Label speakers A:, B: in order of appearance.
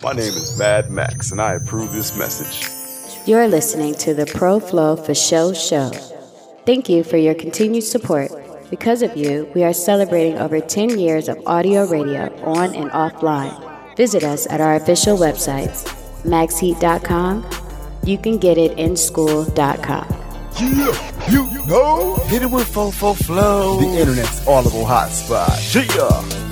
A: My name is Mad Max, and I approve this message.
B: You're listening to the Pro Flow for Show Show. Thank you for your continued support. Because of you, we are celebrating over 10 years of audio radio on and offline. Visit us at our official websites, maxheat.com. You can get it in school.com.
C: Yeah, you know, hit it with Fofo Flow, the internet's audible hotspot. Yeah.